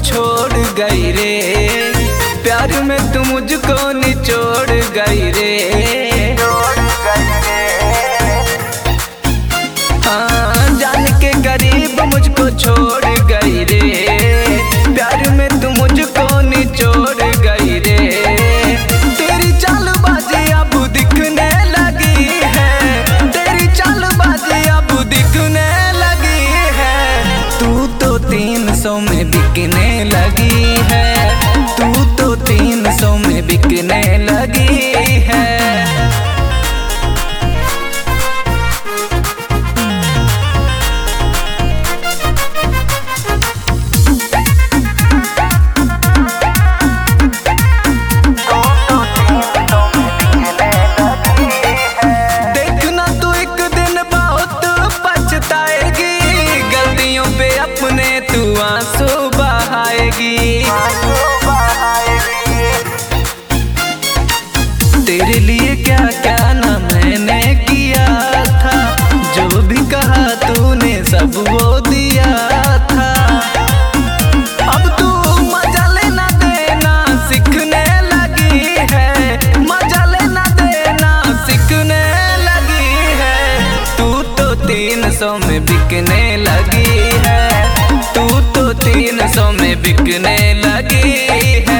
छोड़ गई रे, प्यार में तू मुझको निचोड़ गई रे। हाँ, जान के करीब मुझको छोड़ गई रे, प्यार में तू मुझको निचोड़ गई रे। तेरी चालबाजी अब दिखने लगी है, तेरी चालबाजी अब दिखने लगी है। तू तो 300 में बिकने लगी है, तू तो 300 में बिकने लगी है। देखना तू एक दिन बहुत पछताएगी, गलतियों पे अपने तू आंसू बहाएगी। तेरे लिए क्या क्या ना मैंने किया था, जो भी कहा तूने सब वो दिया था। अब तू मजा लेना देना सीखने लगी है, मजा लेना देना सीखने लगी है। तू तो 300 में बिकने लगी है, तू तो 300 में बिकने लगी है।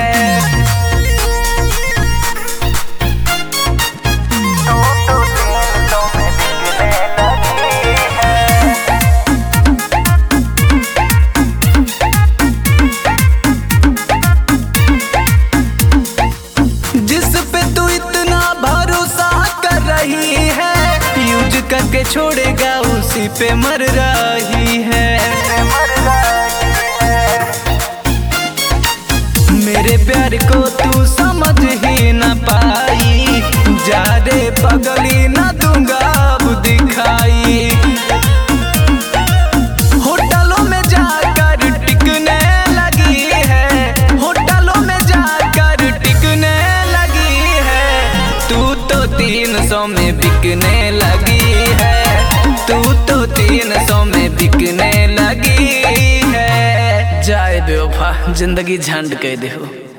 जिस पे तू इतना भरोसा कर रही है, यूज करके छोड़ेगा उसी पे मर रही है। मेरे प्यार को तू समझ ही न पाई, जा रे पगली न दूंगा अब दिखाई। होटलों में जाकर टिकने लगी है, होटलों में जाकर टिकने लगी है। तू तो 300 में बिकने लगी है, तू तो 300 में बिकने लगी है। जाए बेवफा, जिंदगी झंड कह दे हो।